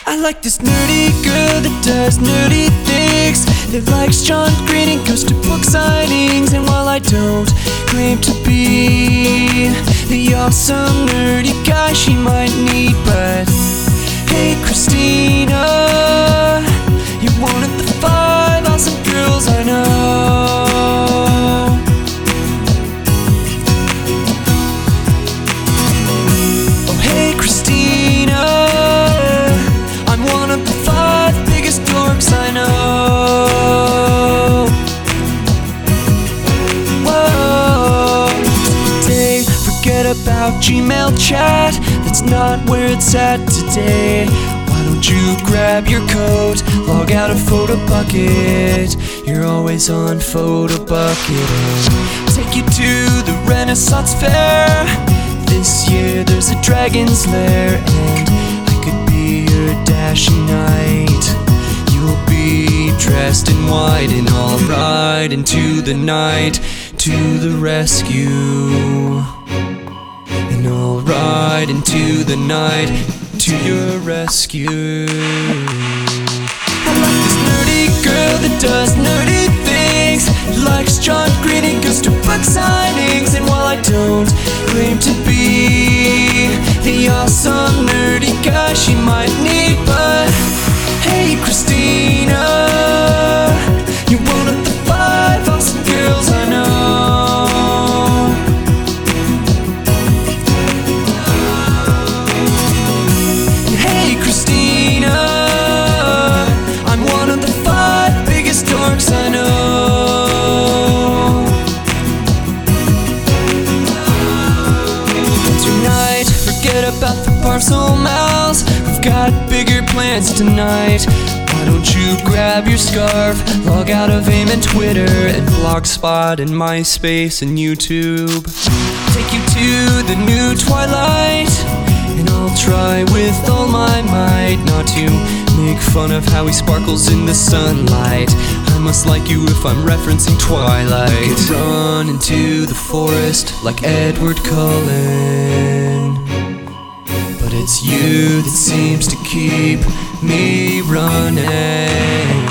I like this nerdy girl that does nerdy things, that likes John Green and goes to book signings. And while I don't claim to be the awesome nerdy guy she might need, but hey Christina, you're one of the 5 awesome girls I know. Oh hey Christina, I'm one of the 5 biggest dorks I know. Whoa. Today, forget about Gmail chat, that's not where it's at today. Why don't you grab your coat, log out of Photobucket. You're always on Photobucket. I'll take you to the Renaissance Fair. This year there's a dragon's lair, and I could be your dashing knight. You'll be dressed in white, and I'll ride into the night to the rescue. And I'll ride into the night to your rescue. I like this nerdy girl that does nerdy things, likes John Green and goes to book signings. And while I don't claim to be the awesome nerdy guy she might need, but hey Christina, you're one of the 5 awesome girls I know. Hey Christina, I'm one of the 5 biggest dorks I know. Tonight, forget about the parcel mouse, we've got bigger plans tonight. Why don't you grab your scarf, log out of AIM and Twitter and Blogspot and MySpace and YouTube. Take you to the new Twilight, and I'll try with all my might not to make fun of how he sparkles in the sunlight. I must like you if I'm referencing Twilight. I could run into the forest like Edward Cullen, but it's you that seems to keep me running.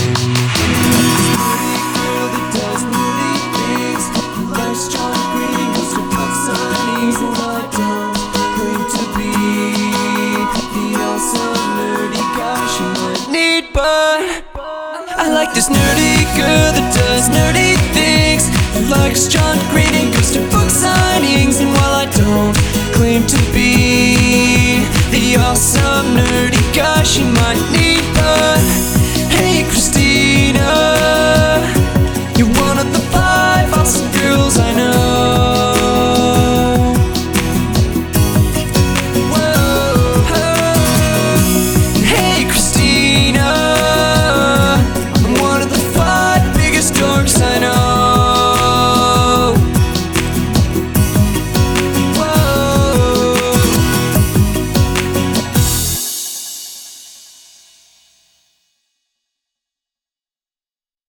I like this nerdy girl that does nerdy things, that likes John Green and goes to book signings. And while I don't claim to be